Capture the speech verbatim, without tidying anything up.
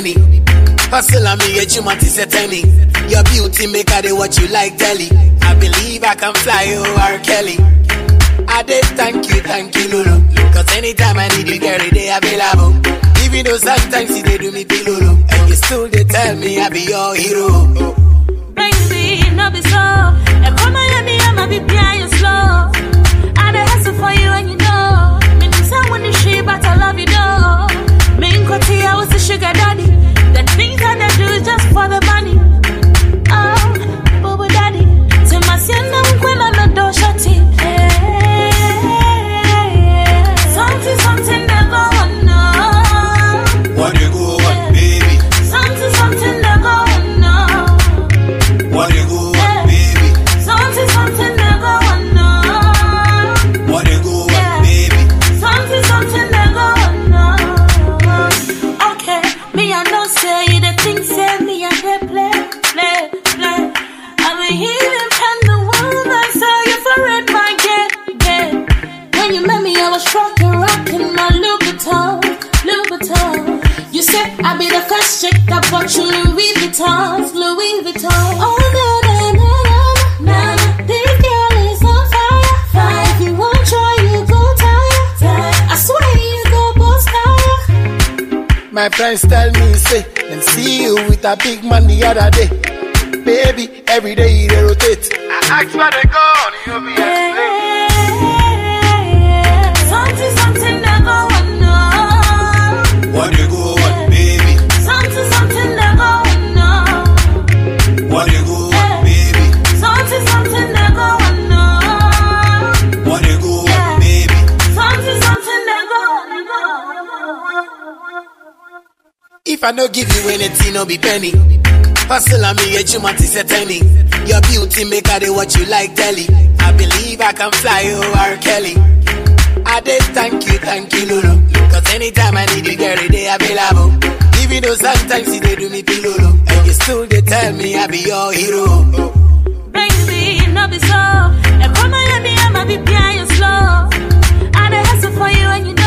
penny. Hustle on me, get you money set any. Your beauty make her do what you like, Telly. I believe I can fly over R. Kelly. I did thank you, thank you, Lulu. Cause anytime I need you, girl, they available. Even though sometimes they do me feel Lulu. And you still they tell me I be your hero. Baby, no be so. And come on, me, I'ma be behind you slow. I dey hustle for you and you know. Me decide when you shit, but I love you though. Me and Koti, I was the sugar daddy. The things that I do is just for the money. Oh, Bobo daddy. To my sienna, when I'm not do shutty. Something, something that go on now. What you go on, baby? Something, something that go on now. What you go on, baby? Something, something that go on now. What you go on, baby? Something, something that go on now. Okay, me I know say the things say me I play, play, play, play. I've been healing from the woman, so you for it, my get, get. When you met me, I was rocking, rocking my Louis Vuitton, Louis Vuitton. You said I'd be the first chick that bought you Louis Vuittons, Louis Vuitton. Oh, no, no, no, no, no. This girl is on fire, fire. If you won't try, you go tire, tire. I swear you go both tire. My friends tell me, say, and see you with a big man the other day. Baby, every day they rotate. I ask where they go, you be explain. Something, something that go on now. What you go on, baby? Something, something that go on now. What you go on, baby? Something, something that go on now. What you go on, baby? Something, something that go on now. If I no give you anything, no be penny. Hustle on me, get you money set any. Your beauty make her do what you like, Telly. I believe I can fly over R. Kelly. I did thank you, thank you, Lulu. Cause anytime I need you, girl, they available. Even though sometimes they do me feel Lulu. And you still they tell me I be your hero. Baby, no be so. And come on, me, I'ma be behind you slow. I dey hustle for you and you